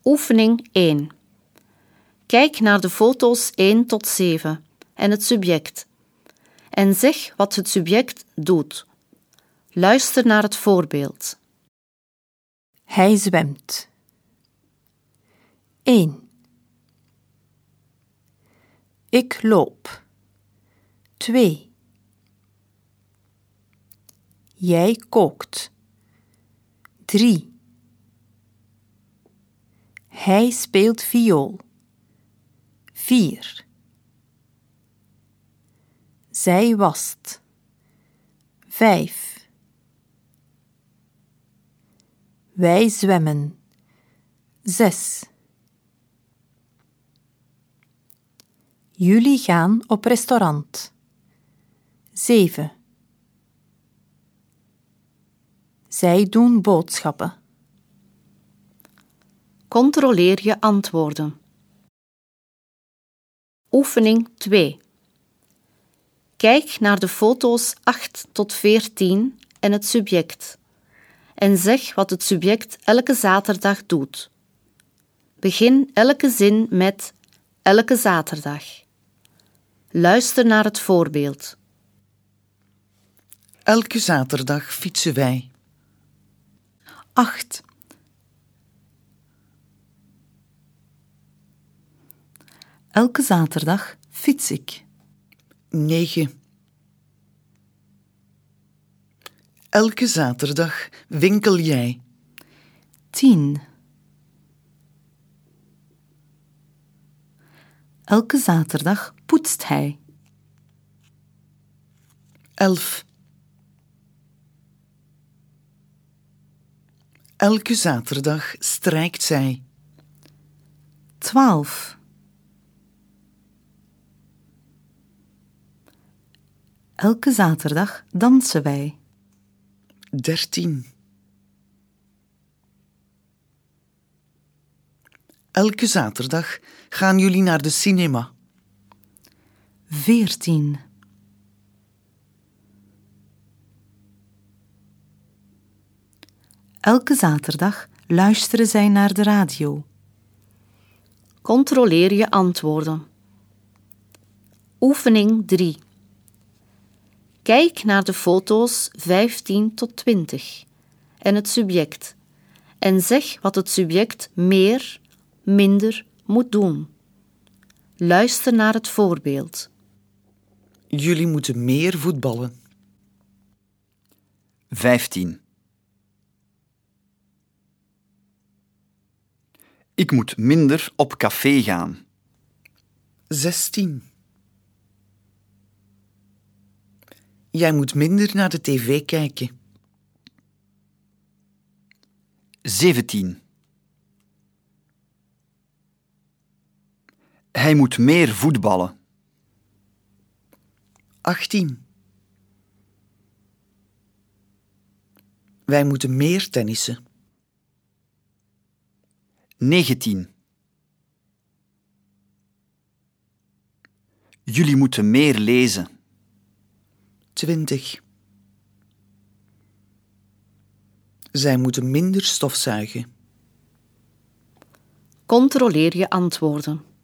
Oefening 1. Kijk naar de foto's 1 tot 7 en het subject en zeg wat het subject doet. Luister naar het voorbeeld. Hij zwemt. 1. Ik loop. 2. Jij kookt. 3. Hij speelt viool. 4. Zij wast. 5. Wij zwemmen. 6. Jullie gaan op restaurant. 7. Zij doen boodschappen. Controleer je antwoorden. Oefening 2. Kijk naar de foto's 8 tot 14 en het subject en zeg wat het subject elke zaterdag doet. Begin elke zin met elke zaterdag. Luister naar het voorbeeld. Elke zaterdag fietsen wij. 8. Elke zaterdag fiets ik. 9. Elke zaterdag winkel jij. 10. Elke zaterdag poetst hij. 11. Elke zaterdag strijkt zij. 12. Elke zaterdag dansen wij. 13. Elke zaterdag gaan jullie naar de cinema. 14. Elke zaterdag luisteren zij naar de radio. Controleer je antwoorden. Oefening 3. Kijk naar de foto's 15 tot 20 en het subject en zeg wat het subject meer, minder moet doen. Luister naar het voorbeeld. Jullie moeten meer voetballen. 15. Ik moet minder op café gaan. 16. Jij moet minder naar de tv kijken. 17. Hij moet meer voetballen. 18. Wij moeten meer tennissen. 19. Jullie moeten meer lezen. 20. Zij moeten minder stofzuigen. Controleer je antwoorden.